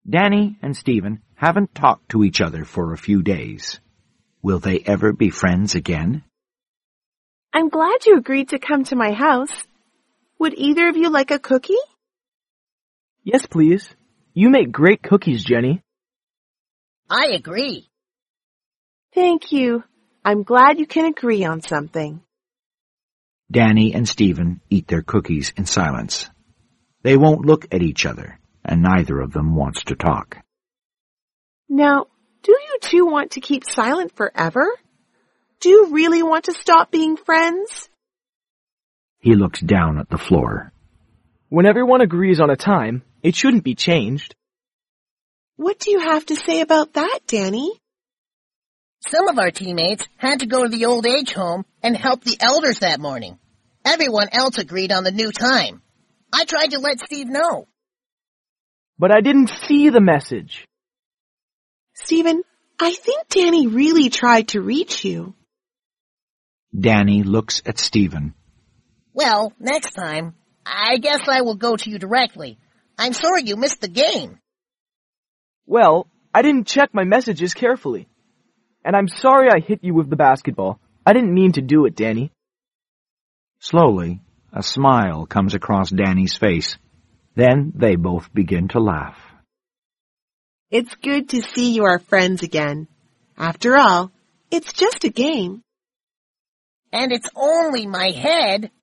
Danny and Stephen haven't talked to each other for a few days. Will they ever be friends again? I'm glad you agreed to come to my house. Would either of you like a cookie? Yes, please. You make great cookies, Jenny. I agree. Thank you. I'm glad you can agree on something. Danny and Stephen eat their cookies in silence. They won't look at each other, and neither of them wants to talk. Now, do you two want to keep silent forever? Do you really want to stop being friends? He looks down at the floor. When everyone agrees on a time, it shouldn't be changed. What do you have to say about that, Danny? Some of our teammates had to go to the old age home and help the elders that morning. Everyone else agreed on the new time. I tried to let Steve know. But I didn't see the message. Stephen, I think Danny really tried to reach you. Danny looks at Stephen. Well, next time, I guess I will go to you directly. I'm sorry you missed the game. Well, I didn't check my messages carefully. And I'm sorry I hit you with the basketball. I didn't mean to do it, Danny. Slowly, a smile comes across Danny's face. Then they both begin to laugh. It's good to see you are friends again. After all, it's just a game. And it's only my head.